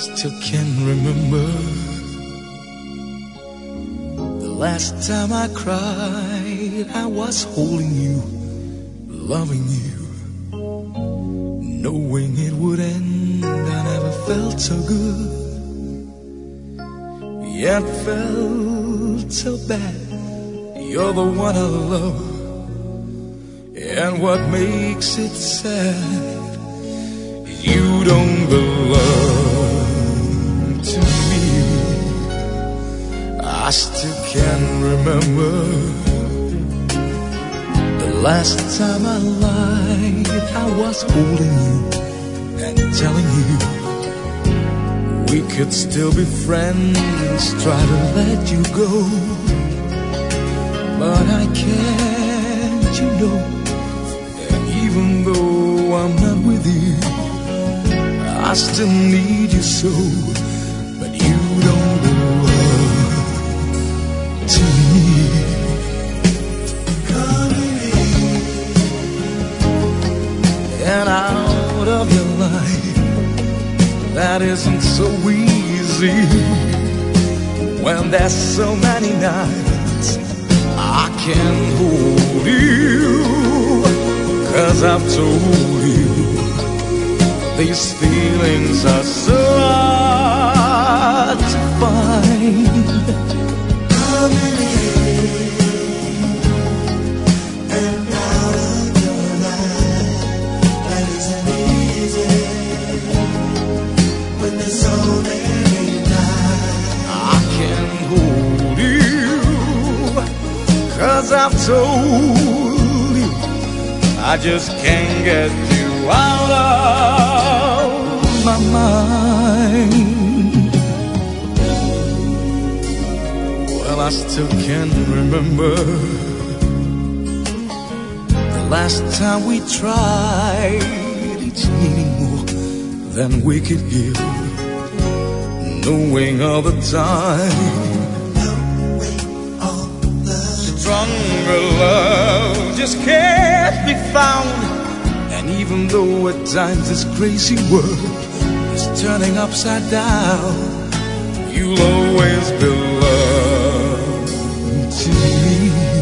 still can remember the last time I cried. I was holding you, loving you, knowing it would end. I never felt so good, yet felt so bad. You're the one I love, and what makes it sad, you don't belong to me. I still can remember the last time I lied. I was holding you and telling you we could still be friends. Try to let you go, but I can't, you know. And even though I'm not with you, I still need you so. But you don't belong to me. And out of your life, that isn't so easy. When there's so many nights I can't hold you, 'cause I've told you these feelings are so hard to find. Coming in and out of your life, that isn't easy. When there's so many nights I can't hold you, 'cause I've told you I just can't get you out of my mind. Well, I still can remember the last time we tried, each needing more than we could give, knowing all the time stronger love just can't be found. And even though at times this crazy world is turning upside down, you'll always belong to me.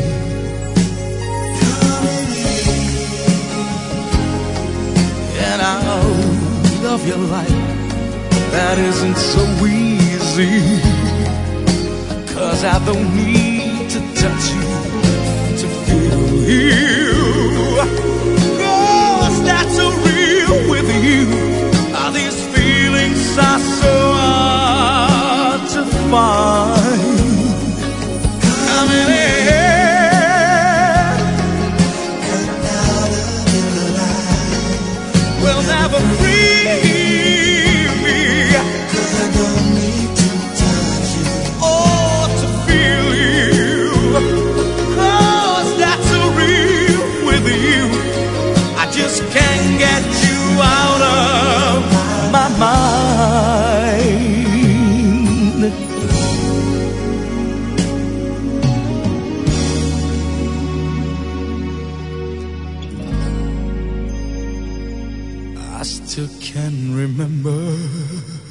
And out of your life, that isn't so easy, 'cause I don't need to touch you to feel you. 'Cause that's so real with you. These feelings are so hard to find. Coming in and out of your life will never free me, 'cause I don't need to touch you or to feel you. 'Cause that's so real with you. I just can't get you out of my mind. I still can remember